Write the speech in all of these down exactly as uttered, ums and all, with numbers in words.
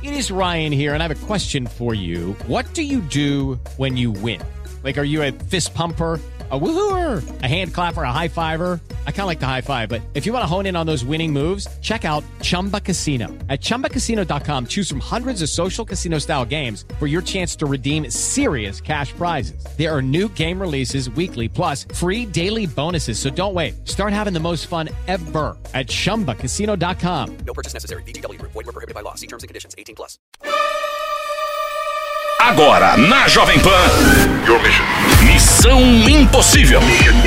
It is Ryan here, and I have a question for you. What do you do when you win? Like, are you a fist pumper, a woohooer, a hand clapper, a high fiver? I kind of like the high five, but if you want to hone in on those winning moves, check out Chumba Casino. At chumba casino dot com, choose from hundreds of social casino style games for your chance to redeem serious cash prizes. There are new game releases weekly, plus free daily bonuses. So don't wait. Start having the most fun ever at chumba casino dot com. No purchase necessary. V G W Group. Void where prohibited by law. See terms and conditions. eighteen plus. Agora, na Jovem Pan, Missão Impossível.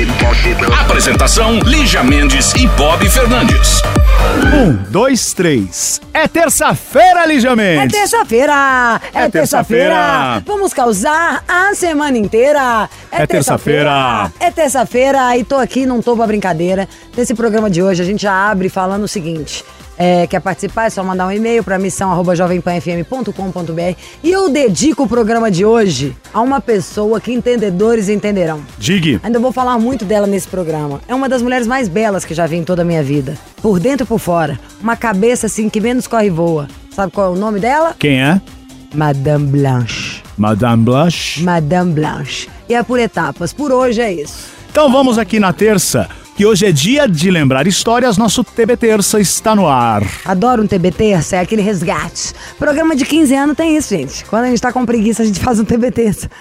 Apresentação, Lígia Mendes e Bob Fernandes. Um, dois, três. É terça-feira, Lígia Mendes. É terça-feira. É, É terça-feira. terça-feira. Vamos causar a semana inteira. É terça-feira. É terça-feira e tô aqui, não tô pra brincadeira. Nesse programa de hoje a gente já abre falando o seguinte... É, quer participar? É só mandar um e-mail para missão arroba jovem pan f m ponto com ponto b r e eu dedico o programa de hoje a uma pessoa que entendedores entenderão. Digue. Ainda vou falar muito dela nesse programa. É uma das mulheres mais belas que já vi em toda a minha vida. Por dentro e por fora. Uma cabeça assim que menos corre e voa. Sabe qual é o nome dela? Quem é? Madame Blanche. Madame Blanche. Madame Blanche. E é por etapas. Por hoje é isso. Então vamos aqui na terça, que hoje é dia de lembrar histórias. Nosso T B Terça está no ar. Adoro um T B Terça, é aquele resgate. Programa de quinze anos tem isso, gente. Quando a gente tá com preguiça, a gente faz um T B Terça.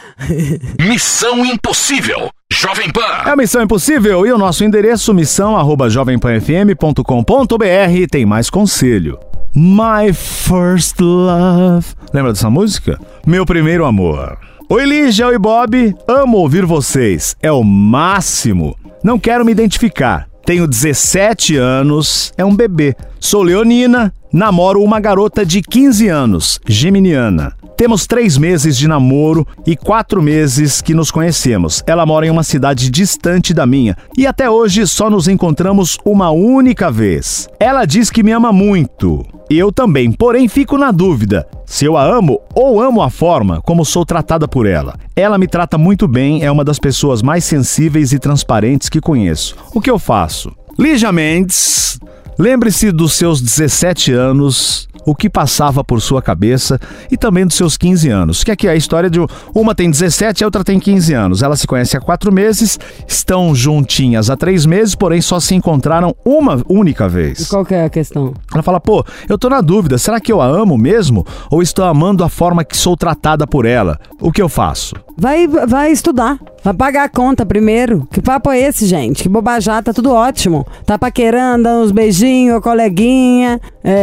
Missão Impossível. Jovem Pan. É a Missão Impossível e o nosso endereço missão arroba jovem pan f m ponto com ponto b r. Tem mais conselho. My First Love. Lembra dessa música? Meu primeiro amor. Oi, Lígia, oi, Bob. Amo ouvir vocês. É o máximo. Não quero me identificar. Tenho dezessete anos, é um bebê. Sou leonina, namoro uma garota de quinze anos, geminiana. Temos três meses de namoro e quatro meses que nos conhecemos. Ela mora em uma cidade distante da minha e até hoje só nos encontramos uma única vez. Ela diz que me ama muito. Eu também, porém fico na dúvida se eu a amo ou amo a forma como sou tratada por ela. Ela me trata muito bem, é uma das pessoas mais sensíveis e transparentes que conheço. O que eu faço? Lígia Mendes, lembre-se dos seus dezessete anos, o que passava por sua cabeça e também dos seus quinze anos. Que aqui é a história de uma tem dezessete e a outra tem quinze anos. Elas se conhecem há quatro meses, estão juntinhas há três meses, porém só se encontraram uma única vez. E qual que é a questão? Ela fala, pô, eu tô na dúvida, será que eu a amo mesmo ou estou amando a forma que sou tratada por ela? O que eu faço? Vai, vai estudar. Vai pagar a conta primeiro. Que papo é esse, gente? Que bobajada, tá tudo ótimo. Tá paquerando, dando uns beijinhos, coleguinha.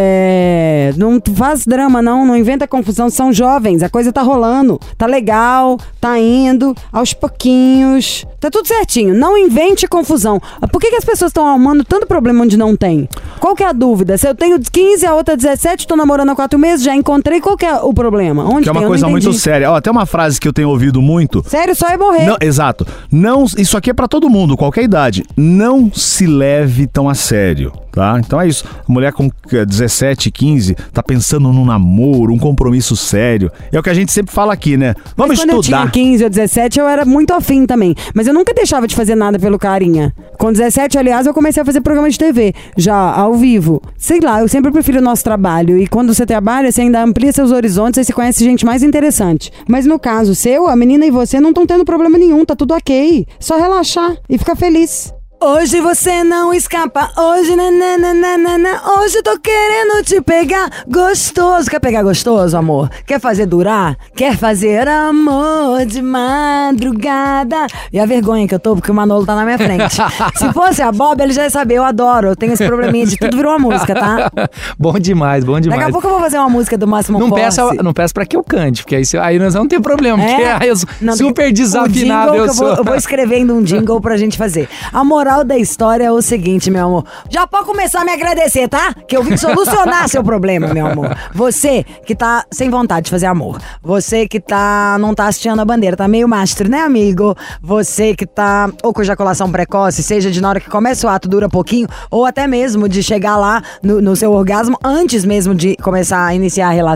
É... Não faz drama, não. Não inventa confusão. São jovens, a coisa tá rolando. Tá legal, tá indo, aos pouquinhos. Tá tudo certinho. Não invente confusão. Por que, que as pessoas estão arrumando tanto problema onde não tem? Qual que é a dúvida? Se eu tenho quinze, a outra dezessete, tô namorando há quatro meses, já encontrei, qual que é o problema? Onde que é uma tem? coisa muito séria. Ó, tem uma frase que eu tenho ouvido muito. Sério, só é morrer. Não, exato. Não, isso aqui é pra todo mundo, qualquer idade. Não se leve tão a sério, tá? Então é isso. A mulher com dezessete, quinze tá pensando num namoro, um compromisso sério. É o que a gente sempre fala aqui, né? Vamos Mas quando estudar. eu tinha quinze ou dezessete, eu era muito afim também. Mas eu nunca deixava de fazer nada pelo carinha. Com dezessete, aliás, eu comecei a fazer programa de T V, já ao vivo. Sei lá, eu sempre prefiro o nosso trabalho. E quando você trabalha, você ainda amplia seus horizontes, aí você conhece gente mais interessante. Mas no caso seu, a menina e você não estão tendo problema nenhum, tá tudo ok. Só relaxar e ficar feliz. Hoje você não escapa, hoje nananana, hoje tô querendo te pegar gostoso. Quer pegar gostoso, amor? Quer fazer durar? Quer fazer amor de madrugada? E a vergonha que eu tô, porque o Manolo tá na minha frente. Se fosse a Bob, ele já ia saber, eu adoro, eu tenho esse probleminha de tudo virou uma música, tá? Bom demais, bom demais. Daqui a pouco eu vou fazer uma música do Máximo não Force. peça, não peça pra que eu cante, porque aí, aí nós vamos ter problema, É? porque aí eu Não, super desafinado o jingle eu que sou. Eu vou, eu vou escrevendo um jingle pra gente fazer. A moral da história é o seguinte, meu amor. Já pode começar a me agradecer, tá? Que eu vim solucionar seu problema, meu amor. Você que tá sem vontade de fazer amor. Você que tá não tá hasteando a bandeira, tá meio mastro, né, amigo? Você que tá ou com ejaculação precoce, seja de na hora que começa o ato, dura pouquinho, ou até mesmo de chegar lá no, no seu orgasmo antes mesmo de começar a iniciar a relação.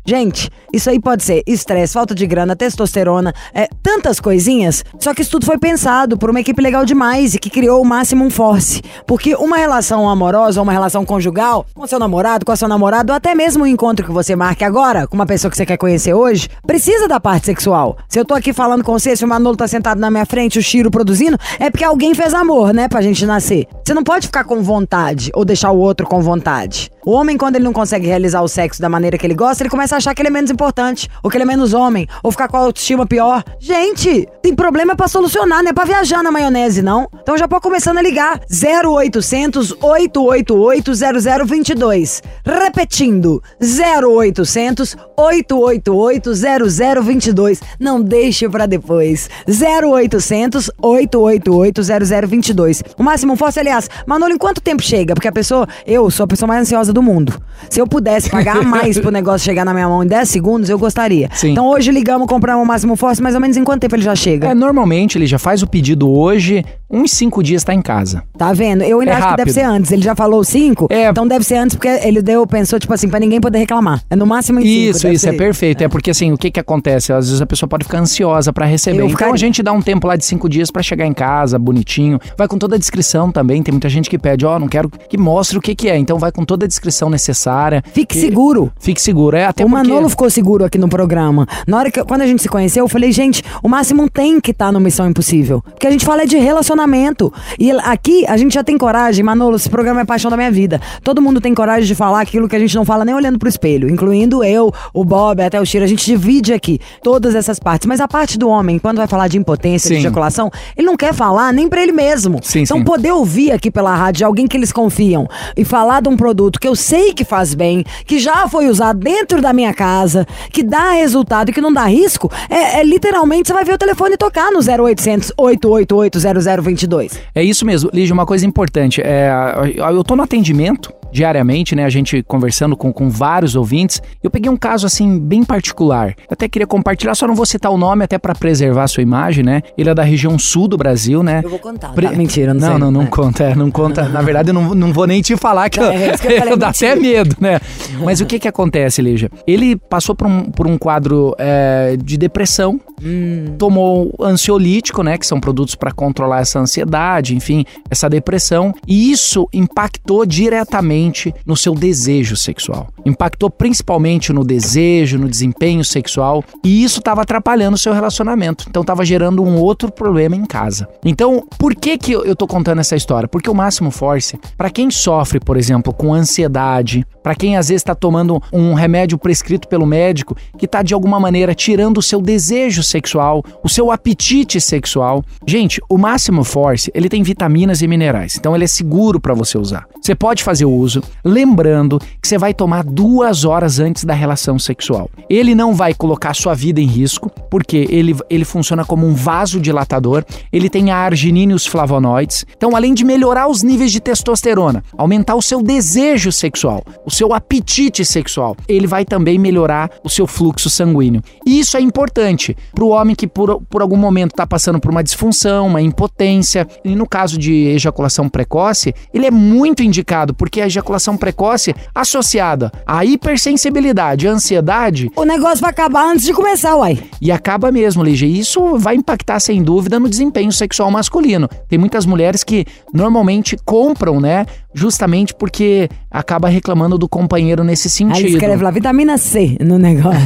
Gente, isso aí pode ser estresse, falta de grana, testosterona, é, tantas coisinhas. Só que isso tudo foi pensado por uma equipe legal demais e que criou o Maximum Force. Porque uma relação amorosa ou uma relação conjugal, com seu namorado, com a sua namorada, ou até mesmo um encontro que você marque agora, com uma pessoa que você quer conhecer hoje, precisa da parte sexual. Se eu tô aqui falando com você, se o Manolo tá sentado na minha frente, o Chiro produzindo, é porque alguém fez amor, né, pra gente nascer. Você não pode ficar com vontade ou deixar o outro com vontade. O homem, quando ele não consegue realizar o sexo da maneira que ele gosta, ele começa a achar que ele é menos importante, ou que ele é menos homem, ou ficar com a autoestima pior. Gente, tem problema pra solucionar, não é pra viajar na maionese, não. Então já pode começando a ligar. zero oitocentos, oito oito oito, zero zero dois dois. Repetindo, zero oitocentos, oito oito oito, zero zero dois dois. Não deixe pra depois. zero oitocentos, oito oito oito, zero zero dois dois. O Maximum Force, aliás, Manolo, em quanto tempo chega? Porque a pessoa, eu sou a pessoa mais ansiosa do mundo. Se eu pudesse pagar mais pro negócio chegar na minha mão em dez segundos, eu gostaria. Sim. Então hoje ligamos, compramos o Maximum Force, mais ou menos em quanto tempo ele já chega? É, normalmente ele já faz o pedido hoje, uns cinco dias tá em casa. Tá vendo? Eu ainda É acho rápido. que deve ser antes. Ele já falou cinco, É. então deve ser antes, porque ele deu, pensou, tipo assim, pra ninguém poder reclamar. É no máximo em cinco. Isso, deve isso, ser. é perfeito. É. porque assim, o que que acontece? Às vezes a pessoa pode ficar ansiosa pra receber. Eu Então ficaria. a gente dá um tempo lá de cinco dias pra chegar em casa, bonitinho. Vai com toda a descrição também. Tem muita gente que pede, ó, oh, não quero que mostre o que que é. Então vai com toda a descrição necessária. Fique E- seguro. Fique seguro, é até O porque... Manolo ficou seguro aqui no programa. Na hora que, quando a gente se conheceu, eu falei, gente, o Máximo tem que estar no Missão Impossível. Porque a gente fala é de relacionamento. E ele- aqui, a gente já tem coragem. Manolo, esse programa é a paixão da minha vida. Todo mundo tem coragem de falar aquilo que a gente não fala nem olhando pro espelho. Incluindo eu, o Bob, até o Chiro. A gente divide aqui todas essas partes. Mas a parte do homem, quando vai falar de impotência, Sim. de ejaculação, ele não quer falar nem pra ele mesmo. Sim, então sim. poder ouvir aqui pela rádio de alguém que eles confiam e falar de um produto que eu sei que faz bem, que já foi usado dentro da minha casa, que dá resultado e que não dá risco, é, é literalmente você vai ver o telefone tocar no zero oitocentos, oito oito oito, zero zero dois dois. É isso mesmo, Lígia, uma coisa importante, é, eu tô no atendimento diariamente, né, a gente conversando com, com vários ouvintes, eu peguei um caso assim bem particular, eu até queria compartilhar, só não vou citar o nome até pra preservar a sua imagem, né, ele é da região sul do Brasil, né. Eu vou contar, Pre- tá? Mentira, não não sei. Não, não É. conta, é, não conta, na verdade eu não, não vou nem te falar que, Não, eu, é isso que eu falei, dá mentira. até medo, né, mas o que que acontece, Lígia? Ele passou por um, por um quadro é, de depressão, Hum. tomou ansiolítico, né, que são produtos para controlar essa ansiedade, enfim, essa depressão, e isso impactou diretamente no seu desejo sexual. Impactou principalmente no desejo, no desempenho sexual, e isso estava atrapalhando o seu relacionamento. Então estava gerando um outro problema em casa. Então, por que que eu tô contando essa história? Porque o Maximum Force, para quem sofre, por exemplo, com ansiedade, para quem às vezes está tomando um remédio prescrito pelo médico que está de alguma maneira tirando o seu desejo sexual, o seu apetite sexual. Gente, o Maximum Force, ele tem vitaminas e minerais, então ele é seguro para você usar. Você pode fazer o uso, lembrando que você vai tomar duas horas antes da relação sexual. Ele não vai colocar a sua vida em risco, porque ele, ele funciona como um vasodilatador, ele tem a arginina e os flavonoides. Então, além de melhorar os níveis de testosterona, aumentar o seu desejo sexual, o seu apetite sexual, ele vai também melhorar o seu fluxo sanguíneo. E isso é importante para o homem que por, por algum momento está passando por uma disfunção, uma impotência. E no caso de ejaculação precoce, ele é muito indicado, porque a ejaculação precoce associada à hipersensibilidade, à ansiedade, O negócio vai acabar antes de começar, uai. e acaba mesmo, Lígia. E isso vai impactar, sem dúvida, no desempenho sexual masculino. Tem muitas mulheres que normalmente compram, né? Justamente porque acaba reclamando do companheiro nesse Aí sentido. ele escreve lá, vitamina C no negócio.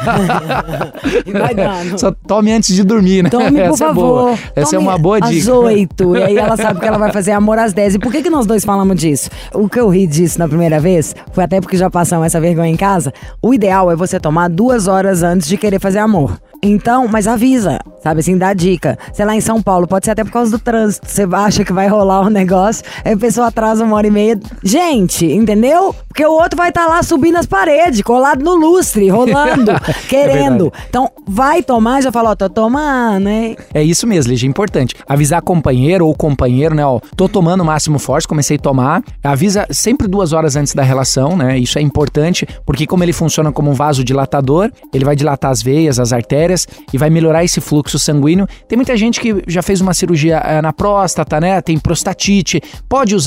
E vai dando. Só tome antes de dormir, né? Tome, por Essa é favor. boa. Essa é Tome uma boa dica. às oito. E aí ela sabe que ela vai fazer amor às dez. E por que que nós dois falamos disso? O que eu ri disso na primeira vez, foi até porque já passamos essa vergonha em casa. O ideal é você tomar duas horas antes de querer fazer amor. Então, mas avisa, sabe assim, dá dica. Sei lá, em São Paulo, pode ser até por causa do trânsito. Você acha que vai rolar um negócio, aí a pessoa atrasa uma hora e meia. Gente, entendeu? Porque o outro vai estar lá subindo as paredes, colado no lustre, rolando, querendo. Então, vai tomar, já fala, ó, tô tomando, hein? É isso mesmo, Lígia, é importante. Avisar companheiro ou companheiro, né, ó, tô tomando o Máximo Force, comecei a tomar. Avisa sempre duas horas antes da relação, né, isso é importante, porque como ele funciona como um vasodilatador, ele vai dilatar as veias, as artérias, e vai melhorar esse fluxo sanguíneo. Tem muita gente que já fez uma cirurgia é, na próstata, né, tem prostatite. Pode usar? Pode.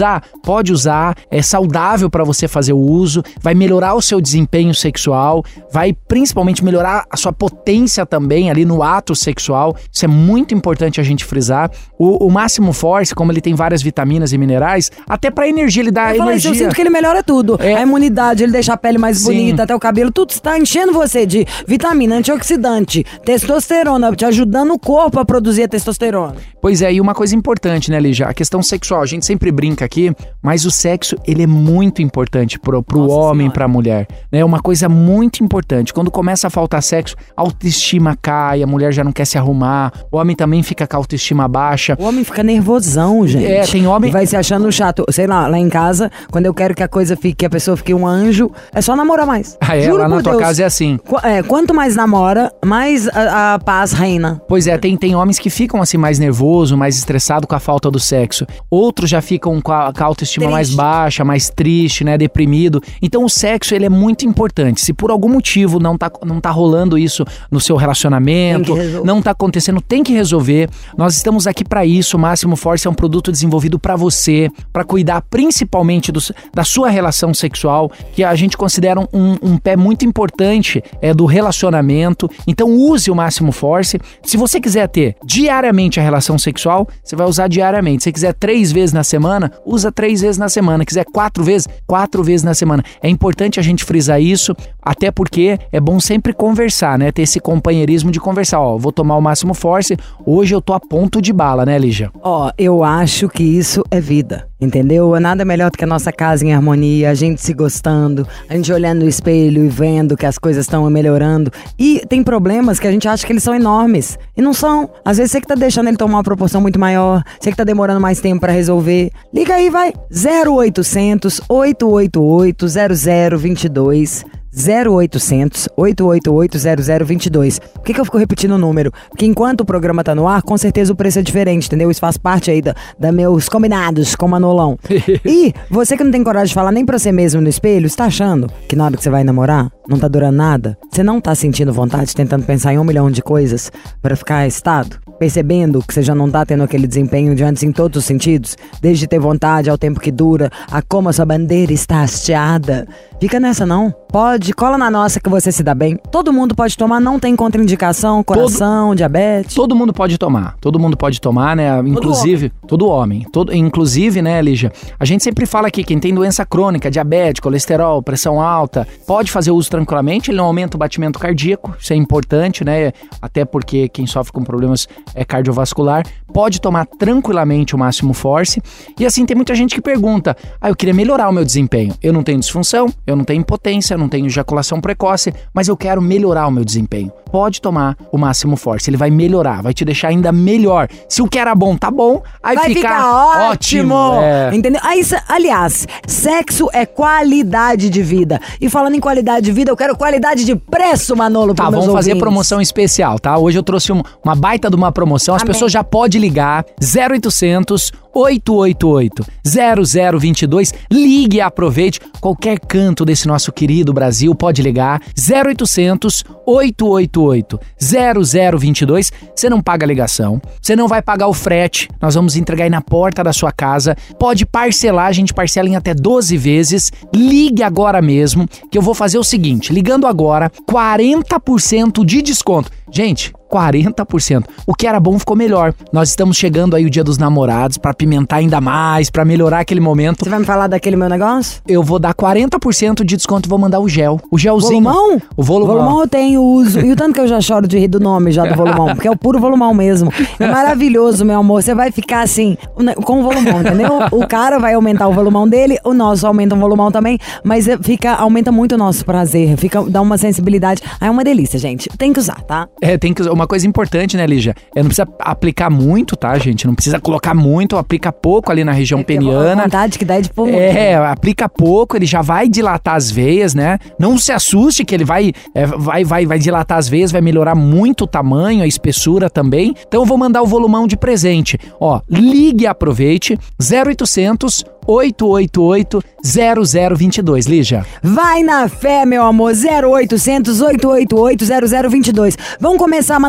pode usar, é saudável para você fazer o uso, vai melhorar o seu desempenho sexual, vai principalmente melhorar a sua potência também ali no ato sexual. Isso é muito importante a gente frisar. O, o Máximo Force, como ele tem várias vitaminas e minerais, até pra energia, ele dá eu energia. Isso, eu sinto que ele melhora tudo. É. A imunidade, ele deixa a pele mais Sim. bonita, até o cabelo, tudo está enchendo você de vitamina, antioxidante, testosterona, te ajudando o corpo a produzir a testosterona. Pois é, e uma coisa importante, né, Lígia? A questão sexual, a gente sempre brinca aqui, mas o sexo, ele é muito importante pro, pro Nossa homem e senhora. pra mulher. É uma coisa muito importante. Quando começa a faltar sexo, a autoestima cai, a mulher já não quer se arrumar, o homem também fica com a autoestima baixa. O homem fica nervosão, gente. É, tem homem... E vai se achando chato. Sei lá, lá em casa, quando eu quero que a coisa fique, que a pessoa fique um anjo, é só namorar mais. Ah, é? Juro Lá na por tua Deus. casa é assim. Qu- é, quanto mais namora, mais a, a paz reina. Pois é, tem, tem homens que ficam assim mais nervoso, mais estressado com a falta do sexo. Outros já ficam com a, com a autoestima Triste. mais baixa, mais triste, né, deprimido. Então o sexo, ele é muito importante. Se por algum motivo não tá, não tá rolando isso no seu relacionamento, Tem que resolver. não tá acontecendo, tem que resolver. Nós estamos aqui pra isso. O Máximo Force é um produto desenvolvido pra você, pra cuidar principalmente do, da sua relação sexual, que a gente considera um, um pé muito importante é, do relacionamento. Então use o Máximo Force. Se você quiser ter diariamente a relação sexual, você vai usar diariamente. Se você quiser três vezes na semana, usa três vezes na semana. Quiser quatro vezes, quatro vezes na semana. É importante a gente frisar isso, até porque é bom sempre conversar, né? Ter esse companheirismo de conversar. Ó, vou tomar o Máximo Force, hoje eu tô a ponto de bala, né, Lígia? Ó, eu acho que isso é vida, entendeu? Nada melhor do que a nossa casa em harmonia, a gente se gostando, a gente olhando no espelho e vendo que as coisas estão melhorando. E tem problemas que a gente acha que eles são enormes, e não são. Às vezes você que tá deixando ele tomar uma proporção muito maior, você que tá demorando mais tempo pra resolver. Liga aí, vai. zero oitocentos, oito oito oito, zero zero dois dois. zero oitocentos, oito oito oito, zero zero dois dois. Por que que eu fico repetindo o número? Porque enquanto o programa tá no ar, com certeza o preço é diferente, entendeu? Isso faz parte aí da, da meus combinados com o Manolão. E você que não tem coragem de falar nem pra você mesmo no espelho, você tá achando que na hora que você vai namorar, não tá durando nada? Você não tá sentindo vontade, tentando pensar em um milhão de coisas pra ficar excitado? Percebendo que você já não tá tendo aquele desempenho de antes em todos os sentidos? Desde ter vontade ao tempo que dura, a como a sua bandeira está hasteada. Fica nessa não. Pode, cola na nossa que você se dá bem. Todo mundo pode tomar, não tem contraindicação, coração, todo, diabetes. Todo mundo pode tomar, todo mundo pode tomar, né? Inclusive, todo homem. Todo homem. Todo, inclusive, né, Lígia? A gente sempre fala aqui, quem tem doença crônica, diabetes, colesterol, pressão alta, pode fazer uso tranquilamente, ele não aumenta o batimento cardíaco, isso é importante, né? Até porque quem sofre com problemas é cardiovascular, pode tomar tranquilamente o Máximo Force. E assim, tem muita gente que pergunta, ah, eu queria melhorar o meu desempenho. Eu não tenho disfunção, eu não tenho impotência, eu não tenho ejaculação precoce, mas eu quero melhorar o meu desempenho. Pode tomar o Máximo Force, ele vai melhorar, vai te deixar ainda melhor. Se o que era bom tá bom, aí vai fica ficar ótimo. ótimo. É. Entendeu? Aí, aliás, sexo é qualidade de vida. E falando em qualidade de vida, eu quero qualidade de preço, Manolo, Tá, pros meus vamos fazer ouvintes. promoção especial, tá? Hoje eu trouxe uma, uma baita de uma promoção, as Amém. pessoas já podem ligar zero oitocentos, oito oito oito, zero zero dois dois, ligue e aproveite. Qualquer canto desse nosso querido Brasil pode ligar, zero oitocentos, oito oito oito, zero zero dois dois. Você não paga a ligação, você não vai pagar o frete, nós vamos entregar aí na porta da sua casa, pode parcelar, a gente parcela em até doze vezes. Ligue agora mesmo, que eu vou fazer o seguinte, ligando agora, quarenta por cento de desconto. Gente, quarenta por cento. O que era bom ficou melhor. Nós estamos chegando aí o Dia dos Namorados pra apimentar ainda mais, pra melhorar aquele momento. Você vai me falar daquele meu negócio? Eu vou dar quarenta por cento de desconto e vou mandar o gel. O gelzinho. Volumão? O volumão. Volumão eu tenho uso. E o tanto que eu já choro de rir do nome já do volumão, porque é o puro volumão mesmo. É maravilhoso, meu amor. Você vai ficar assim, com o volumão, entendeu? O cara vai aumentar o volumão dele, o nosso aumenta o volumão também, mas fica, aumenta muito o nosso prazer. Fica, dá uma sensibilidade. Ah, é uma delícia, gente. Tem que usar, tá? É, tem que uma coisa importante, né, Lígia? É, não precisa aplicar muito, tá, gente? Não precisa colocar muito, aplica pouco ali na região É peniana. a vontade que dá é de pôr muito. É, aplica pouco, ele já vai dilatar as veias, né? Não se assuste que ele vai, é, vai, vai, vai dilatar as veias, vai melhorar muito o tamanho, a espessura também. Então eu vou mandar o volumão de presente. Ó, ligue e aproveite, zero oitocentos, oito oito oito, zero zero dois dois, Lígia. Vai na fé, meu amor. zero oitocentos, oito oito oito, zero zero dois dois. Vamos começar a mandar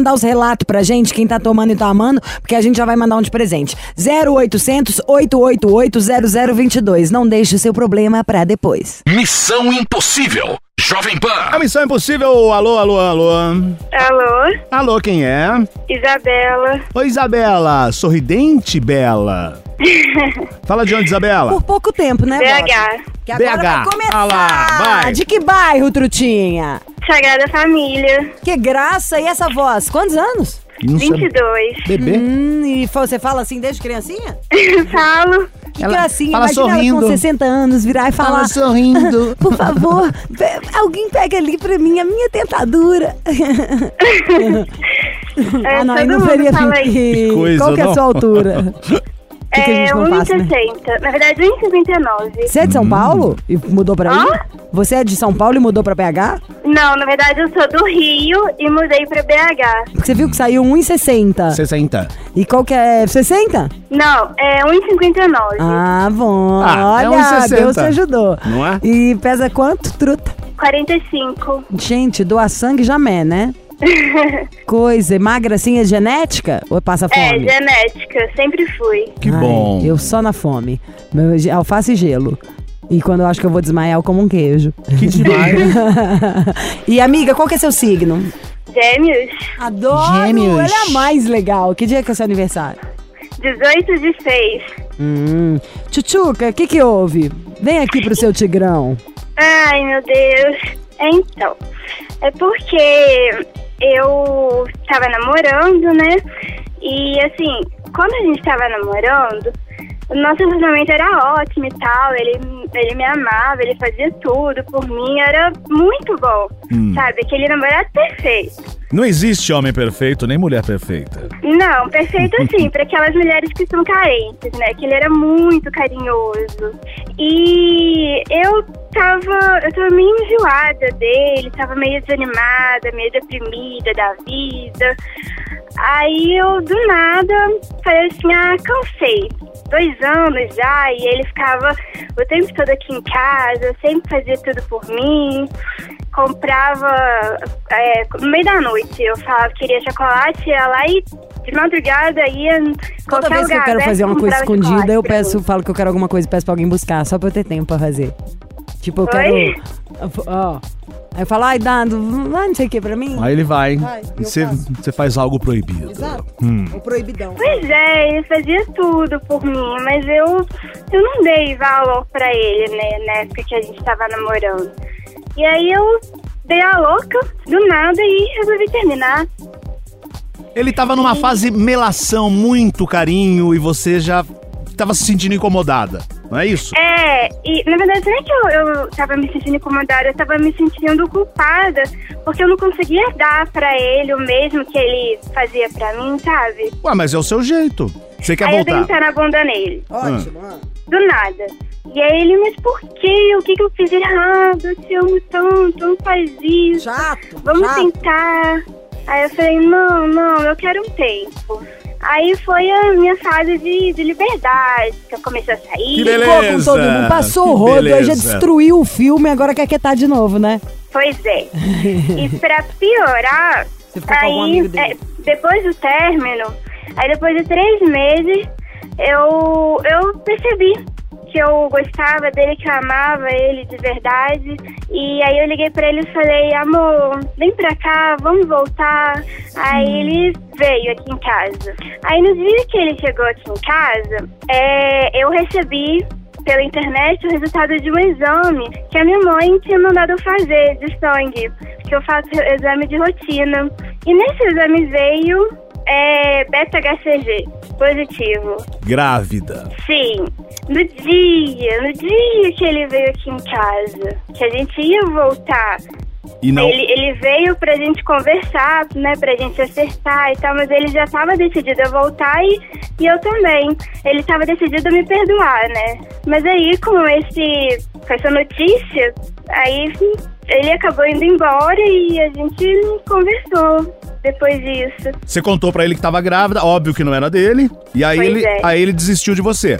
mandar os relatos pra gente, quem tá tomando e tá amando, porque a gente já vai mandar um de presente. zero oitocentos, oito oito oito, zero zero dois dois. Não deixe o seu problema pra depois. Missão Impossível. Jovem A Pan. Missão Impossível, alô, alô, alô. Alô, Alô, quem é? Isabela. Oi, Isabela, sorridente, Bela. Fala de onde, Isabela? Por pouco tempo, né, B Bob? H. Que agora B H. vai começar. Ah lá, vai. De que bairro, Trutinha? Sagrada Família. Que graça. E essa voz? Quantos anos? Não vinte e dois. Bebê? Hum, e você fala assim desde criancinha? Falo. Que Ela gracinha. fala Imagina sorrindo. ela com sessenta anos virar e falar... sorrindo. Por favor, pe- alguém pega ali pra mim a minha dentadura. É, ah, não, aí todo não mundo seria fala assim. isso. Que coisa, Qual que é a não? sua altura? Que que a gente É não um e passa, né? sessenta. Na verdade, um e sessenta e nove. Você é de São Paulo e mudou pra aí? Hã? Você é de São Paulo e mudou pra B H? Não, na verdade, eu sou do Rio e mudei pra B H. Porque você viu que saiu um e sessenta. sessenta. E qual que é? sessenta? Não, é um e cinquenta e nove. Ah, bom. Ah, é Olha, um e sessenta. Deus te ajudou. Não é? E pesa quanto, truta? quarenta e cinco. Gente, doar sangue jamais, né? Coisa. Magra assim é genética? Ou passa É, fome? genética. Sempre fui. Que Ai, bom. Eu só na fome. Meu, ge- alface e gelo. E quando eu acho que eu vou desmaiar, eu como um queijo. Que demais. E amiga, qual que é seu signo? Gêmeos. Adoro! Gêmeos. Ele é a mais legal. Que dia que é seu aniversário? dezoito de seis. Hum. Tchutchuca, o que que houve? Vem aqui pro seu tigrão. Ai, meu Deus. Então, é porque eu tava namorando, né? E assim, quando a gente tava namorando, o nosso relacionamento era ótimo e tal. Ele, ele me amava, ele fazia tudo por mim, era muito bom. Hum. Sabe? Aquele namorado perfeito. Não existe homem perfeito, nem mulher perfeita. Não, perfeito assim, para aquelas mulheres que são carentes, né? Que ele era muito carinhoso. E eu tava, eu tava meio enjoada dele, tava meio desanimada, meio deprimida da vida. Aí eu, do nada, falei assim, ah, cansei. Dois anos já, e ele ficava o tempo todo aqui em casa, sempre fazia tudo por mim. Comprava é, no meio da noite, eu falava que queria chocolate, ia lá e de madrugada ia em Toda qualquer vez que eu lugar, quero né, fazer uma coisa comprava escondida, chocolate eu pra peço, mim. falo que eu quero alguma coisa e peço pra alguém buscar, só pra eu ter tempo pra fazer. Tipo, eu Oi? quero... Ó. Aí eu falo, ai, Dado, vai não sei o que pra mim. Aí ele vai. Vai, eu Você faço. você faz algo proibido. Exato. Hum. O proibidão. Pois é, ele fazia tudo por mim, mas eu, eu não dei valor pra ele, né, na época que a gente tava namorando. E aí eu dei a louca, do nada, e resolvi terminar. Ele tava numa fase melação, muito carinho, e você já tava se sentindo incomodada, não é isso? É, e na verdade não é que eu, eu tava me sentindo incomodada, eu tava me sentindo culpada, porque eu não conseguia dar pra ele o mesmo que ele fazia pra mim, sabe? Ué, mas é o seu jeito. Você quer Aí eu dei um voltar? pé na bunda nele, Ótimo. ah. do nada. E aí ele, mas por quê? O que que eu fiz errado? Eu te amo tanto, não faz isso. Chato. Vamos chato. tentar. Aí eu falei, não, não, eu quero um tempo. Aí foi a minha fase de, de liberdade, que eu comecei a sair. Que Ficou com beleza, todo mundo, passou que o rodo, aí já beleza. destruiu o filme, agora quer quietar de novo, né? Pois é. E pra piorar, Você ficou com algum aí, amigo dele? é, depois do término, aí depois de três meses, eu, eu percebi que eu gostava dele, que eu amava ele de verdade. E aí eu liguei pra ele e falei, amor, vem pra cá, vamos voltar. Aí ele veio aqui em casa. Aí no dia que ele chegou aqui em casa, é, eu recebi pela internet o resultado de um exame que a minha mãe tinha mandado eu fazer de sangue, que eu faço exame de rotina. E nesse exame veio é, beta H C G positivo. Grávida. Sim, no dia, no dia que ele veio aqui em casa, que a gente ia voltar, E não... ele, ele veio pra gente conversar, né, pra gente acertar e tal, mas ele já tava decidido a voltar e, e eu também. Ele tava decidido a me perdoar, né? Mas aí, com, esse, com essa notícia, aí ele acabou indo embora e a gente não conversou depois disso. Você contou pra ele que tava grávida, óbvio que não era dele, e aí Pois ele, é. aí ele desistiu de você.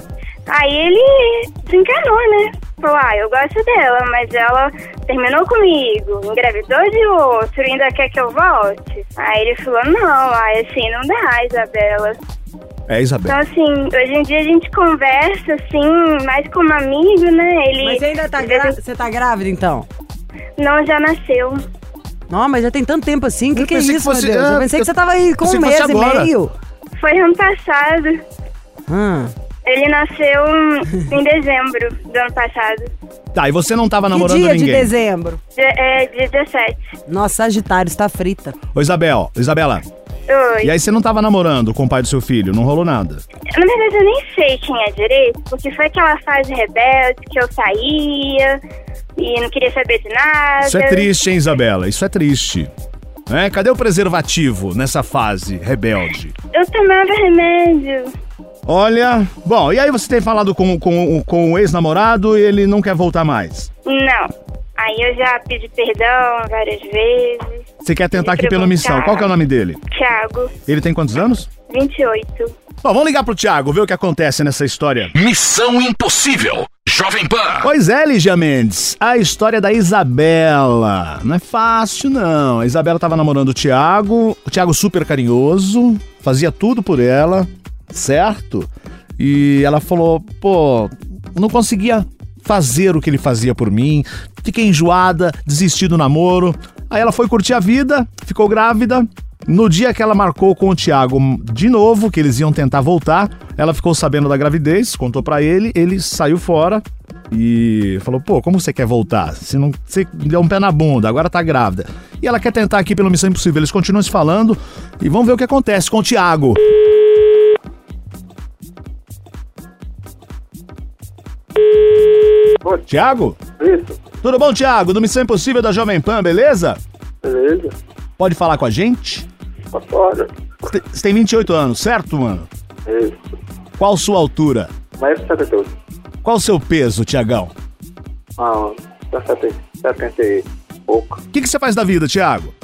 Aí ele desencanou, né? Falou, ah, eu gosto dela, mas ela terminou comigo, engravidou de outro, ainda quer que eu volte? Aí ele falou, não, aí assim, não dá, Isabela. É, Isabela. Então, assim, hoje em dia a gente conversa, assim, mais como amigo, né? Ele... Mas você ainda tá grávida? Você tá grávida, então? Não, já nasceu. Não, mas já tem tanto tempo assim. O que, Eu que é pensei que isso, fosse- meu Deus? Eu é, pensei eu que você tava aí com pensei um que mês fosse e agora. meio. Foi ano passado. Hum. Ele nasceu em dezembro do ano passado. Tá, e você não tava Que namorando dia ninguém? de dezembro? De, é, de dezessete. Nossa, Sagitário, está frita. Ô, Isabel, Isabela, Oi. e aí você não tava namorando com o pai do seu filho? Não rolou nada? Na verdade, eu nem sei quem é direito, porque foi aquela fase rebelde que eu saía e não queria saber de nada. Isso é triste, hein, Isabela? Isso é triste. É, cadê o preservativo nessa fase rebelde? Eu tomava remédio. Olha, bom, e aí você tem falado com, com, com o ex-namorado e ele não quer voltar mais? Não. Aí eu já pedi perdão várias vezes. Você quer tentar aqui Pra pela missão. voltar. Qual que é o nome dele? Thiago, Ele tem quantos anos? vinte e oito. Bom, vamos ligar pro Thiago, ver o que acontece nessa história. Missão Impossível. Jovem Pan. Pois é, Lígia Mendes, a história da Isabela. Não é fácil, não. A Isabela tava namorando o Thiago, o Thiago super carinhoso, fazia tudo por ela, certo? E ela falou, pô, não conseguia fazer o que ele fazia por mim, fiquei enjoada, desisti do namoro. Aí ela foi curtir a vida, ficou grávida. No dia que ela marcou com o Thiago de novo, que eles iam tentar voltar, ela ficou sabendo da gravidez, contou pra ele, ele saiu fora e falou, pô, como você quer voltar? Você, não, você deu um pé na bunda, agora tá grávida. E ela quer tentar aqui pelo Missão Impossível. Eles continuam se falando e vamos ver o que acontece com o Thiago. Oi. Thiago? Isso, Tudo bom, Thiago? Do Missão Impossível da Jovem Pan, beleza? beleza. Pode falar com a gente? Olha, Você tem- Você tem vinte e oito anos, certo, mano? isso. Qual sua altura? Mais de setenta e oito. Qual o seu peso, Thiagão? Ah, tá setenta, setenta e pouco. O que, que você faz da vida, Thiago?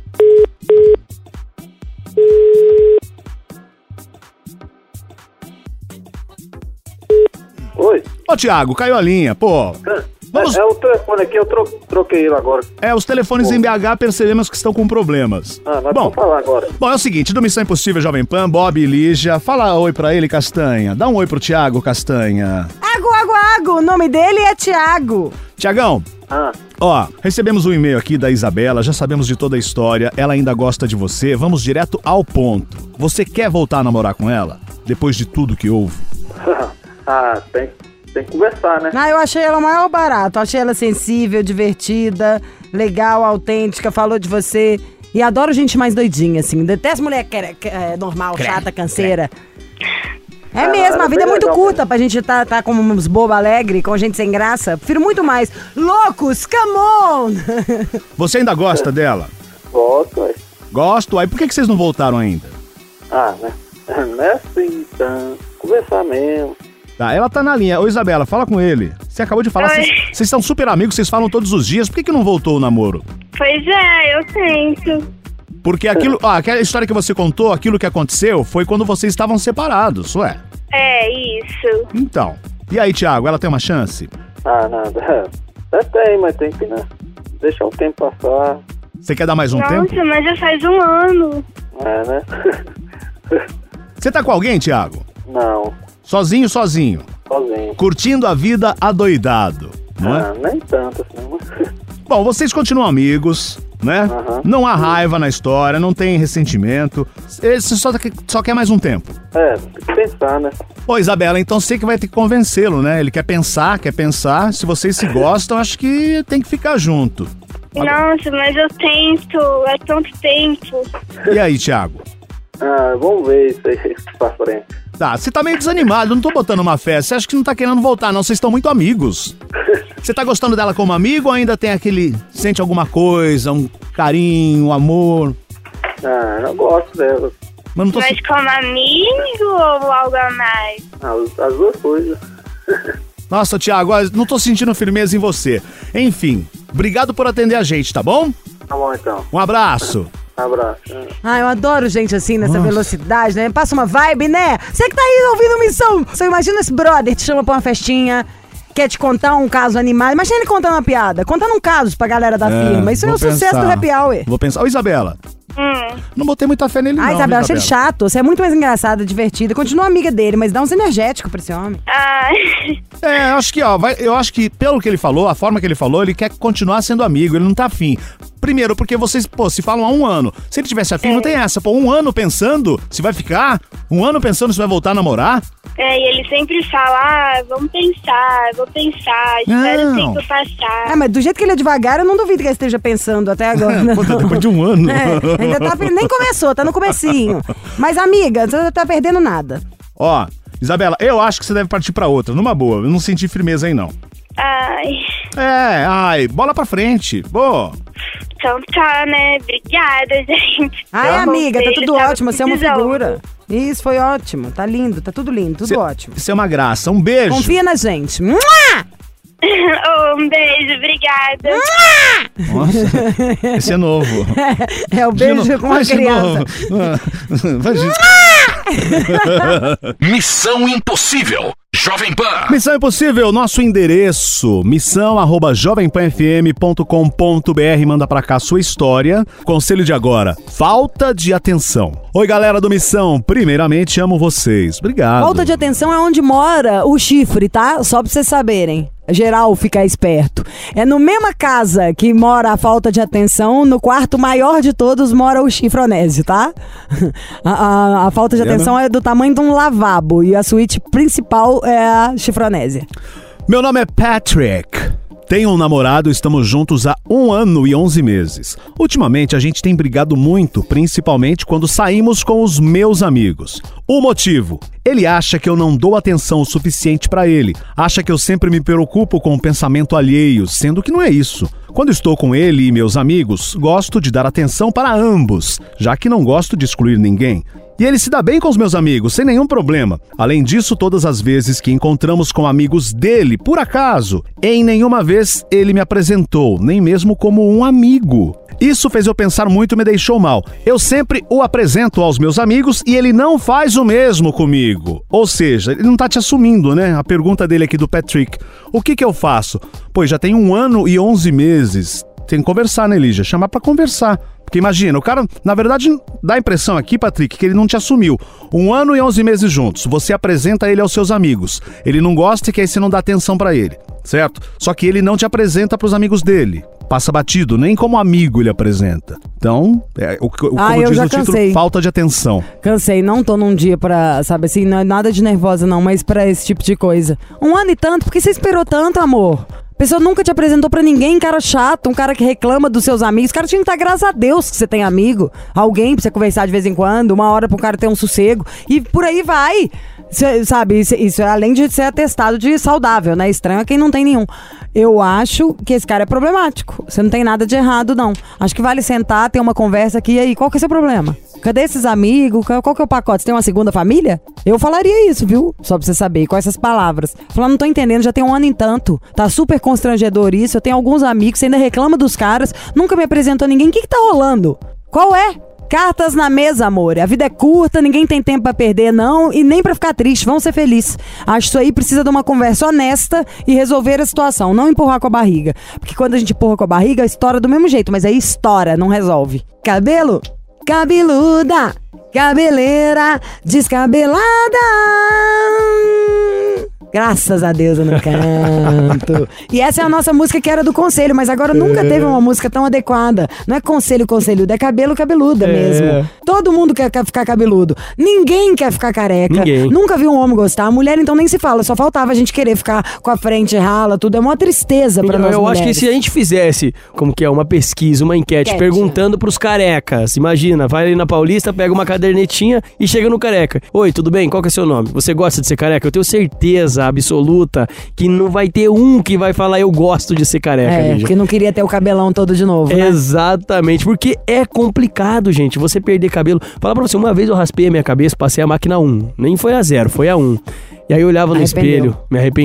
Oi. Ô, Thiago, caiu a linha, pô. Vamos- É, é o telefone aqui, eu tro troquei ele agora. É, os telefones em B H percebemos que estão com problemas. Ah, nós Bom, vamos falar agora. bom, é o seguinte, do Missão Impossível Jovem Pan, Bob e Lígia, fala oi pra ele, Castanha. Dá um oi pro Thiago, Castanha. Água, água, água. O nome dele é Thiago. Thiagão, Ah, ó, recebemos um e-mail aqui da Isabela, já sabemos de toda a história, ela ainda gosta de você, vamos direto ao ponto. Você quer voltar a namorar com ela? Depois de tudo que houve? ah tem, tem que conversar, né? Ah, eu achei ela o maior barato. Achei ela sensível, divertida, legal, autêntica, falou de você. E adoro gente mais doidinha, assim. Detesto mulher que é, que é normal, chata, canseira. É Ah, mesmo, a era vida é bem muito legal curta pra gente tá, tá como uns bobo alegre, com gente sem graça. Prefiro muito mais. Loucos, come on! Você ainda gosta dela? Gosto, ué. Gosto. Aí por que que vocês não voltaram ainda? Ah, né? Não é assim, então. Conversar mesmo. Tá, ela tá na linha. Ô, Isabela, fala com ele. Você acabou de falar, Oi. vocês vocês estão super amigos, vocês falam todos os dias. Por que que não voltou o namoro? Pois é, eu tento. Porque aquilo, ó, aquela história que você contou, aquilo que aconteceu, foi quando vocês estavam separados, ué. É, isso. Então. E aí, Thiago, ela tem uma chance? Ah, nada. Até tem, mas tem que, né? Deixar o tempo passar. Você quer dar mais um Nossa, tempo? mas já faz um ano. É, né? Você tá com alguém, Thiago? Não, Sozinho, sozinho. sozinho. Curtindo a vida adoidado, não é? Ah, nem tanto assim. mas- Bom, vocês continuam amigos, né? Aham. Não há raiva na história, não tem ressentimento. Você só, só quer mais um tempo. É, tem que pensar, né? Ô, Isabela, então você que vai ter que convencê-lo, né? Ele quer pensar, quer pensar. Se vocês se gostam, acho que tem que ficar junto. Nossa, mas eu tento. É tanto tempo. E aí, Thiago? Ah, vamos ver isso aí pra frente. Tá, você tá meio desanimado, eu não tô botando uma fé. Você acha que não tá querendo voltar, não? Vocês estão muito amigos. Você tá gostando dela como amigo ou ainda tem aquele... Sente alguma coisa, um carinho, um amor? Ah, eu gosto dela. Mas não tô... Mas se- como amigo ou algo a mais? Ah, as as duas coisas. Nossa, Thiago, ó, não tô sentindo firmeza em você. Enfim, obrigado por atender a gente, tá bom? Tá bom, então. Um abraço. Abraço. Ah, eu adoro gente assim, nessa velocidade, né? Passa uma vibe, né? Você que tá aí ouvindo Missão. Você imagina esse brother te chama pra uma festinha, quer te contar um caso animado. Imagina ele contando uma piada, contando um caso pra galera da É, firma. Isso é vou o sucesso pensar. do Happy Hour. Vou pensar. Ô, Isabela, Hum. não botei muita fé nele, Ah, não. Isabela, viu, achei ele chato. Você é muito mais engraçada, divertida. Continua amiga dele, mas dá uns energéticos pra esse homem. Ah, É, eu acho que, ó, vai, eu acho que, pelo que ele falou, a forma que ele falou, ele quer continuar sendo amigo, ele não tá afim. Primeiro, porque vocês, pô, se falam há um ano. Se ele tivesse afim, não tem essa. Pô, um ano pensando se vai ficar, um ano pensando se vai voltar a namorar. é, e ele sempre fala, ah, vamos pensar, vou pensar, espera o Não. tempo passar. Ah, mas do jeito que ele é devagar, eu não duvido que ele esteja pensando até agora. Não. Pô, depois de um ano. É, ainda tá, nem começou, tá no comecinho. Mas, amiga, você não tá perdendo nada. Ó, Isabela, eu acho que você deve partir pra outra, numa boa. Eu não senti firmeza aí, não. Ai, É, ai, bola pra frente. Pô, então tá, né? Obrigada, gente. Ai, Tá bom, amiga, tá beijo, tudo tava ótimo, você é uma precisando. figura. Isso, foi ótimo, tá lindo, tá tudo lindo, tudo cê- ótimo. Isso é uma graça. Um beijo. Confia na gente. Mua! Oh, um beijo, obrigada. Nossa, esse é novo. É o De beijo novo, com a faz de criança. novo. Faz de- Missão Impossível. Jovem Pan. Missão Impossível, nosso endereço, missão arroba jovem pan f m ponto com ponto b r. Manda pra cá a sua história. Conselho de agora, falta de atenção. Oi, galera do Missão, primeiramente amo vocês. Obrigado. Falta de atenção é onde mora o chifre, tá? Só pra vocês saberem. Geral ficar esperto. É no mesma casa que mora a falta de atenção, no quarto maior de todos mora o chifronésio, tá? A, a- a falta de É, atenção é do tamanho de um lavabo e a suíte principal é a chifronésia. Meu nome é Patrick. Tenho um namorado, estamos juntos há um ano e onze meses. Ultimamente a gente tem brigado muito, principalmente quando saímos com os meus amigos. O motivo? Ele acha que eu não dou atenção o suficiente pra ele. Acha que eu sempre me preocupo com o pensamento alheio, sendo que não é isso. Quando estou com ele e meus amigos, gosto de dar atenção para ambos, já que não gosto de excluir ninguém. E ele se dá bem com os meus amigos, sem nenhum problema. Além disso, todas as vezes que encontramos com amigos dele, por acaso, em nenhuma vez ele me apresentou, nem mesmo como um amigo. Isso fez eu pensar muito e me deixou mal. Eu sempre o apresento aos meus amigos e ele não faz o mesmo comigo. Ou seja, ele não tá te assumindo, né? A pergunta dele aqui do Patrick. O que que eu faço? Pois já tem um ano e onze meses. Tem que conversar, né, Lígia? Chamar pra conversar. Porque imagina, o cara, na verdade, dá a impressão aqui, Patrick, que ele não te assumiu. Um ano e onze meses juntos, você apresenta ele aos seus amigos. Ele não gosta e que aí você não dá atenção pra ele, certo? Só que ele não te apresenta pros amigos dele. Passa batido, nem como amigo ele apresenta. Então, é, o, o, como Ah, eu diz já o título, cansei. falta de atenção. Cansei, não tô num dia pra, sabe assim, não é nada de nervosa não, mas pra esse tipo de coisa. Um ano e tanto, por que você esperou tanto, amor? A pessoa nunca te apresentou pra ninguém, cara chato, um cara que reclama dos seus amigos. O cara tinha que estar, graças a Deus, que você tem amigo. Alguém pra você conversar de vez em quando, uma hora pro cara ter um sossego. E por aí vai. Cê, sabe, isso, isso é além de ser atestado de saudável, né? Estranho é quem não tem nenhum. Eu acho que esse cara é problemático. Você não tem nada de errado, não. Acho que vale sentar, ter uma conversa aqui. E aí, qual que é o seu problema? Cadê esses amigos? Qual, qual que é o pacote? Você tem uma segunda família? Eu falaria isso, viu? Só pra você saber, com essas palavras. Falar, não tô entendendo, já tem um ano em tanto. Tá super constrangedor isso. Eu tenho alguns amigos, você ainda reclama dos caras. Nunca me apresentou ninguém. O que que tá rolando? Qual é? Cartas na mesa, amor. A vida é curta, ninguém tem tempo pra perder, não. E nem pra ficar triste, vão ser felizes. Acho que isso aí precisa de uma conversa honesta e resolver a situação. Não empurrar com a barriga. Porque quando a gente empurra com a barriga, estoura do mesmo jeito. Mas aí estoura, não resolve. Cabelo? Cabeluda, cabeleira, descabelada. Graças a Deus eu não canto. E essa é a nossa música que era do Conselho, mas agora nunca teve uma música tão adequada. Não é Conselho, Conselhudo, é Cabelo, Cabeluda É. mesmo. Todo mundo quer, quer ficar cabeludo. Ninguém quer ficar careca. Ninguém. Nunca vi um homem gostar. A mulher então nem se fala. Só faltava a gente querer ficar com a frente rala, tudo. É uma tristeza pra Então, nós eu acho que mulheres. se a gente fizesse, como que é, uma pesquisa, uma enquete, Enquete. perguntando pros carecas, imagina, vai ali na Paulista, pega uma cadernetinha e chega no careca. Oi, tudo bem? Qual que é seu nome? Você gosta de ser careca? Eu tenho certeza absoluta que não vai ter um que vai falar eu gosto de ser careca, É, Lígia. porque não queria ter o cabelão todo de novo, né? Exatamente, porque é complicado, gente, você perder cabelo. Fala pra você, uma vez eu raspei a minha cabeça, passei a máquina um, nem foi a zero, foi a um. E aí eu olhava no Arrependeu. espelho, me arrependi.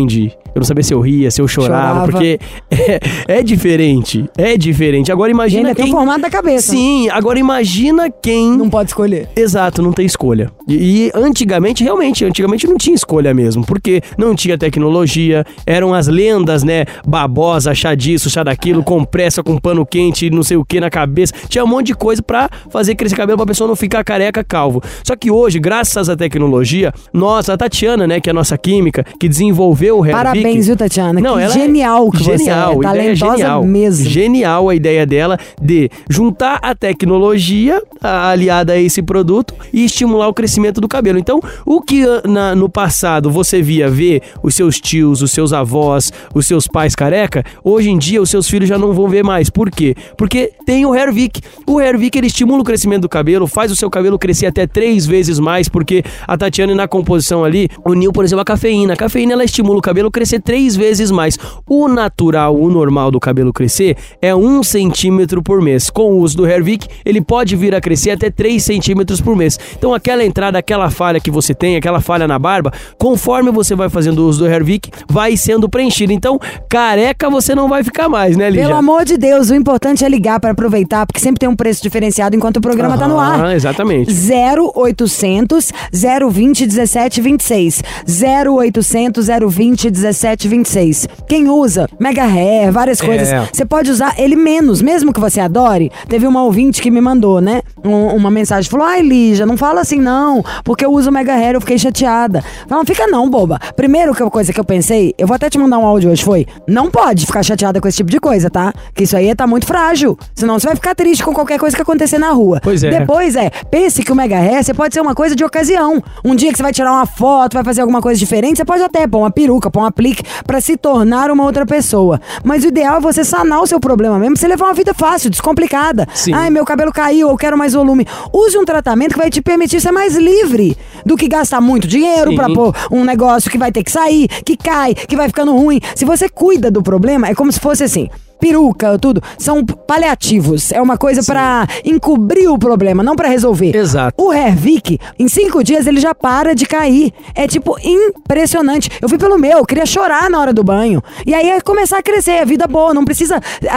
Eu não sabia se eu ria, se eu chorava, Chorava. porque é, é diferente. É diferente. Agora E imagina ainda tem quem... o formato da cabeça. Sim, agora imagina quem... Não pode escolher. Exato, não tem escolha. E, e antigamente, realmente, antigamente não tinha escolha mesmo, porque não tinha tecnologia, eram as lendas, né? Babosa, chá disso, chá daquilo, compressa com pano quente, não sei o que na cabeça. Tinha um monte de coisa pra fazer crescer cabelo pra pessoa não ficar careca, calvo. Só que hoje, graças à tecnologia, nós, a Tatiana, né, que é a nossa química, que desenvolveu o Hair Parabéns, Vic, viu, Tatiana? Não, que ela é genial que genial, você é. ideia Talentosa genial. mesmo. Genial a ideia dela de juntar a tecnologia a- aliada a esse produto e estimular o crescimento do cabelo. Então, o que ah, na- no passado você via ver os seus tios, os seus avós, os seus pais careca, hoje em dia os seus filhos já não vão ver mais. Por quê? Porque tem o Hair Vic. O Hair Vic, ele estimula o crescimento do cabelo, faz o seu cabelo crescer até três vezes mais, porque a Tatiana na composição ali uniu, por exemplo, a cafeína. A cafeína, ela estimula o cabelo a crescer três vezes mais. O natural, o normal do cabelo crescer é um centímetro por mês. Com o uso do Hair Vic, ele pode vir a crescer até três centímetros por mês. Então aquela entrada, aquela falha que você tem, aquela falha na barba, conforme você vai fazendo o uso do Hair Vic, vai sendo preenchido. Então, careca você não vai ficar mais, né, Lígia? Pelo amor de Deus, o importante é ligar para aproveitar, porque sempre tem um preço diferenciado enquanto o programa tá no ar. Ah, exatamente. zero oitocentos, zero vinte, dezessete vinte e seis. zero oitocentos, zero vinte, dezessete vinte e seis. Quem usa Mega Hair, várias coisas, É. você pode usar ele menos, mesmo que você adore. Teve uma ouvinte que me mandou, né, um- uma mensagem, falou, ai Lígia, não fala assim não, porque eu uso Mega Hair, eu fiquei chateada. Falei, não fica não, boba. Primeiro que a coisa que eu pensei, eu vou até te mandar um áudio hoje, foi, não pode ficar chateada com esse tipo de coisa, tá? Que isso aí tá muito frágil, senão você vai ficar triste com qualquer coisa que acontecer na rua. Pois é. Depois é, pense que o Mega Hair, você pode ser uma coisa de ocasião. Um dia que você vai tirar uma foto, vai fazer alguma coisa diferente, você pode até pôr uma peruca, pôr um aplique pra se tornar uma outra pessoa. Mas o ideal é você sanar o seu problema mesmo, você levar uma vida fácil, descomplicada. Sim. Ai, meu cabelo caiu, eu quero mais volume. Use um tratamento que vai te permitir ser mais livre do que gastar muito dinheiro Sim. pra pôr um negócio que vai ter que sair, que cai, que vai ficando ruim. Se você cuida do problema, é como se fosse assim. Peruca, tudo, são paliativos. É uma coisa pra encobrir o problema, não pra resolver. Exato. O Hair Vic, em cinco dias ele já para de cair. É tipo impressionante. Eu fui pelo meu, eu queria chorar na hora do banho. E aí é começar a crescer, é vida boa, não precisa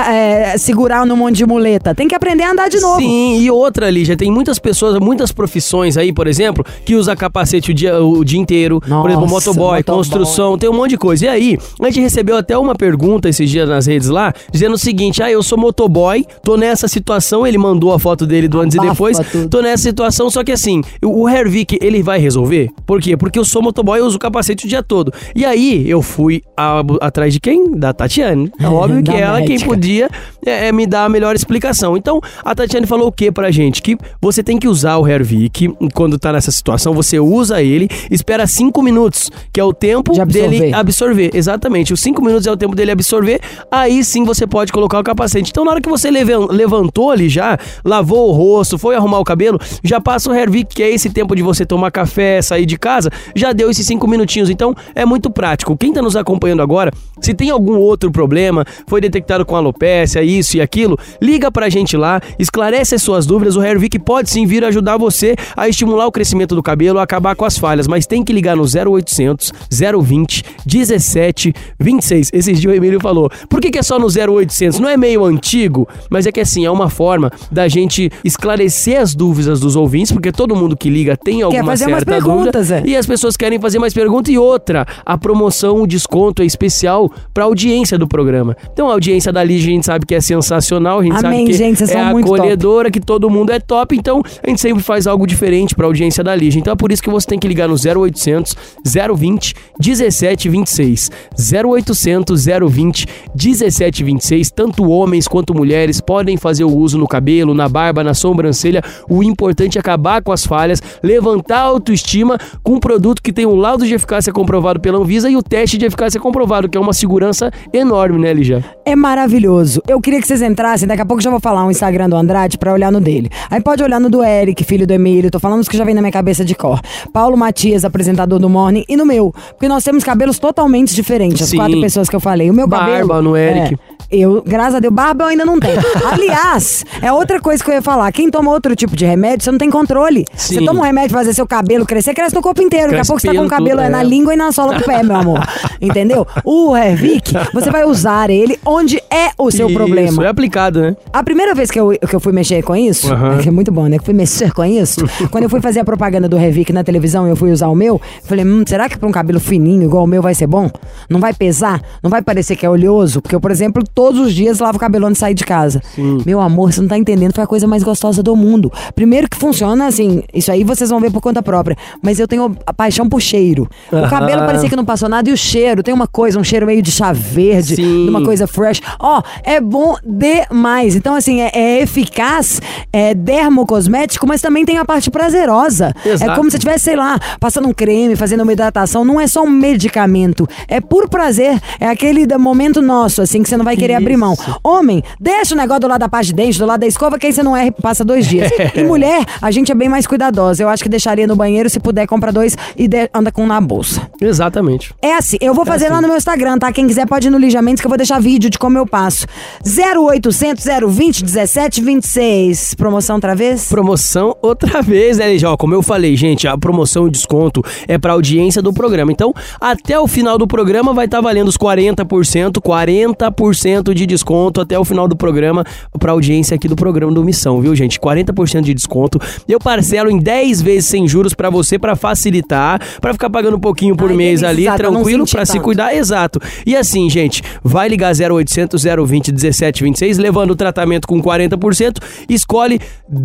é, segurar num monte de muleta. Tem que aprender a andar de novo. Sim, e outra, Lígia, tem muitas pessoas, muitas profissões aí, por exemplo, que usa capacete o dia, o dia inteiro. por Nossa, exemplo, motoboy, motoboy. construção, tem um monte de coisa. E aí, a gente recebeu até uma pergunta esses dias nas redes lá, dizendo o seguinte, ah, eu sou motoboy, tô nessa situação, ele mandou a foto dele do antes Abafa e depois, tudo. tô nessa situação, só que assim, o Hair Vic, ele vai resolver? Por quê? Porque eu sou motoboy, eu uso capacete o dia todo. E aí, eu fui a- atrás de quem? Da Tatiane. É óbvio Da que ela quem médica. podia é, é, me dar a melhor explicação. Então, a Tatiane falou o que pra gente? Que você tem que usar o Hair Vic quando tá nessa situação, você usa ele, espera cinco minutos, que é o tempo De absorver. dele absorver. Exatamente, os cinco minutos é o tempo dele absorver, aí sim você pode colocar o capacete. Então, na hora que você leve- levantou ali já, lavou o rosto, foi arrumar o cabelo, já passa o Hair Vic, que é esse tempo de você tomar café, sair de casa, já deu esses cinco minutinhos. Então, é muito prático. Quem tá nos acompanhando agora, se tem algum outro problema, foi detectado com alopécia, isso e aquilo, liga pra gente lá, esclarece as suas dúvidas. O Hair Vic pode sim vir ajudar você a estimular o crescimento do cabelo, a acabar com as falhas, mas tem que ligar no zero oitocentos, zero vinte, dezessete vinte e seis. Esses dias o Emílio falou, por que que é só no zero oitocentos? Não é meio antigo? Mas é que assim, é uma forma da gente esclarecer as dúvidas dos ouvintes, porque todo mundo que liga tem alguma fazer umas certa perguntas, dúvida, é. e as pessoas querem fazer mais perguntas. E outra, a promoção, o desconto é especial pra audiência do programa. Então a audiência da Lígia a gente sabe que é sensacional, a gente Amém, sabe que gente, vocês é são muito acolhedora, que todo mundo é top, então a gente sempre faz algo diferente pra audiência da Lígia. Então é por isso que você tem que ligar no zero oitocentos, zero vinte, dezessete vinte e seis. zero oitocentos, zero vinte, dezessete vinte e seis. Tanto homens quanto mulheres podem fazer o uso no cabelo, na barba, na sobrancelha. O importante é acabar com as falhas, levantar a autoestima com um produto que tem o laudo de eficácia comprovado pela Anvisa e o teste de eficácia comprovado, que é uma segurança enorme, né, Lígia? É maravilhoso. Eu queria que vocês entrassem, daqui a pouco eu já vou falar o Instagram do Andrade pra olhar no dele. Aí pode olhar no do Eric, filho do Emílio, tô falando os que já vem na minha cabeça de cor. Paulo Matias, apresentador do Morning, e no meu, porque nós temos cabelos totalmente diferentes, as Sim. quatro pessoas que eu falei. O meu cabelo... Barba no Eric. é, Eu, graças a Deus, barba eu ainda não tenho. Aliás, é outra coisa que eu ia falar. Quem toma outro tipo de remédio, você não tem controle. Sim. Você toma um remédio pra fazer seu cabelo crescer, cresce no corpo inteiro. Daqui a Cresce pouco você tá com o pelo, cabelo tudo, é na é. língua e na sola do pé, meu amor. Entendeu? O Hervik, você vai usar ele onde é o seu Isso, problema. é aplicado, né? A primeira vez que eu, que eu fui mexer com isso, Aham. que é muito bom, né? Que fui mexer com isso, quando eu fui fazer a propaganda do Hervik na televisão e eu fui usar o meu, eu falei, hum, será que pra um cabelo fininho igual o meu vai ser bom? Não vai pesar? Não vai parecer que é oleoso? Porque eu, por exemplo, todos os dias lavo o cabelo antes de sair de casa. Sim. Meu amor, você não tá entendendo, foi a coisa mais gostosa do mundo. Primeiro que funciona assim, isso aí vocês vão ver por conta própria, mas eu tenho a paixão por cheiro. O Aham. cabelo parecia que não passou nada e o cheiro, tem uma coisa, um cheiro meio de chá verde, Sim. de uma coisa fresh. Ó, é bom demais. Então, assim, é, é eficaz, é dermocosmético, mas também tem a parte prazerosa. Exato. É como se tivesse, sei lá, passando um creme, fazendo uma hidratação. Não é só um medicamento. É por prazer. É aquele da- momento nosso, assim, que você não vai querer abrir mão. Homem, deixa o negócio do lado da pasta de dente, do lado da escova, que aí você não erra e passa dois dias. E mulher, a gente é bem mais cuidadosa. Eu acho que deixaria no banheiro, se puder, compra dois e de- anda com um na bolsa. Exatamente. É assim, eu vou fazer lá no meu Instagram, tá? Quem quiser pode ir no Lígia Mendes, que eu vou deixar vídeo de como eu passo. zero oitocentos, zero vinte, dezessete vinte e seis. Promoção outra vez? Promoção outra vez, né, Lígia? Ó, como eu falei, gente, a promoção e desconto é pra audiência do programa. Então, até o final do programa vai estar valendo os quarenta por cento, quarenta por cento de desconto até o final do programa pra audiência aqui do programa do Missão, viu, gente? quarenta por cento de desconto. Eu parcelo em dez vezes sem juros pra você, pra facilitar, pra ficar pagando um pouquinho por Ai, mês delícia, ali, exato, pra não tranquilo, sentir pra se tanto. cuidar. Exato. E assim, gente, vai ligar zero oitocentos, zero vinte, dezessete vinte e seis, levando o tratamento com quarenta por cento, escolhe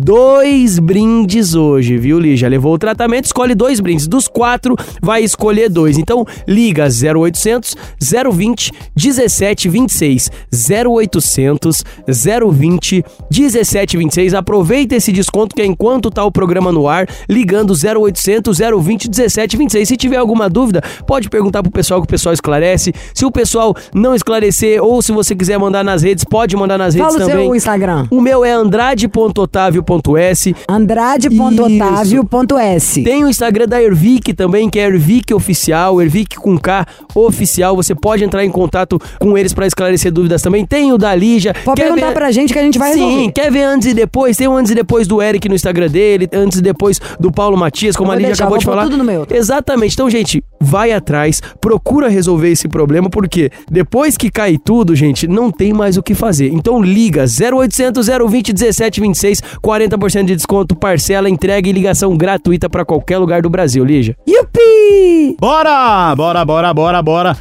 dois brindes hoje, viu, Lígia? Levou o tratamento, escolhe dois brindes. Dos quatro, vai escolher dois. Então, liga zero oitocentos, zero vinte, dezessete vinte e seis. zero oitocentos, zero vinte, dezessete vinte e seis. Aproveita esse desconto que é enquanto tá o programa no ar, ligando zero oitocentos, zero vinte, dezessete vinte e seis. Se tiver alguma dúvida, pode perguntar pro pessoal que o pessoal esclarece. Se o pessoal não esclarecer ou se você quiser mandar nas redes, pode mandar nas redes Fala o também. seu Instagram. O meu é andrade ponto otávio ponto s. andrade ponto otávio ponto s. Tem o Instagram da Hervik também, que é Hervik Oficial, Hervik com K Oficial. Você pode entrar em contato com eles pra esclarecer dúvidas também. Tem o da Lígia. Pode Quer perguntar ver- pra gente que a gente vai Sim, resolver. quer ver antes e depois? Tem o antes e depois do Eric no Instagram dele, antes e depois do Paulo Matias, como Eu a vou Lígia deixar, acabou vou de pôr falar. tudo no meu. Exatamente. Então, gente, vai atrás, procura resolver esse problema, porque depois que cai tudo, gente, não tem mais o que fazer. Então liga zero oitocentos, zero vinte, dezessete vinte e seis, quarenta por cento de desconto, parcela, entrega e ligação gratuita pra qualquer lugar do Brasil, Lígia. Yupi! Bora! Bora, bora, bora, bora.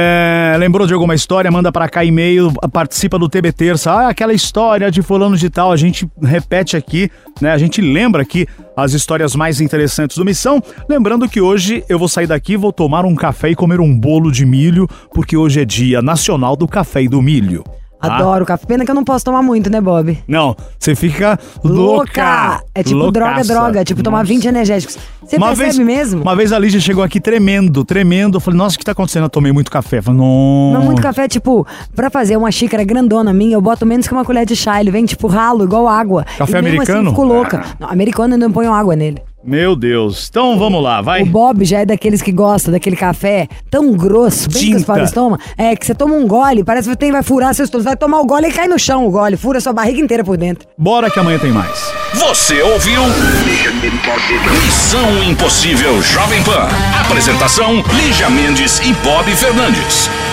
É, lembrou de alguma história? Manda pra cá e-mail, participa do T B Terça. Ah, aquela história de fulano de tal, a gente repete aqui, né? A gente lembra aqui as histórias mais interessantes do Missão. Lembrando que hoje eu vou sair daqui, vou tomar um café e comer um bolo de milho, porque hoje é dia nacional do café e do milho. tá? Adoro café. Pena que eu não posso tomar muito, né, Bob? Não, você fica louca. É tipo Loucaça. droga, droga. Tipo tomar vinte energéticos. Você Uma percebe vez, mesmo? Uma vez a Lígia chegou aqui tremendo, tremendo. Eu falei, nossa, o que tá acontecendo? Eu tomei muito café. Eu falei, não. Não, muito café, tipo, pra fazer uma xícara grandona minha, eu boto menos que uma colher de chá. Ele vem, tipo, ralo, igual água. Café e mesmo americano? Assim, fico louca. Não, americano eu não ponho água nele. Meu Deus. Então vamos lá, vai. O Bob já é daqueles que gosta daquele café tão grosso, bem que os Tinta. paulistas tomam. É, que você toma um gole, parece que tem, vai furar seus todos. Vai tomar o gole e cai no chão o gole. Fura sua barriga inteira por dentro. Bora que amanhã tem mais. Você ouviu? Missão Impossível Jovem Pan. Apresentação: Lígia Mendes e Bob Fernandes.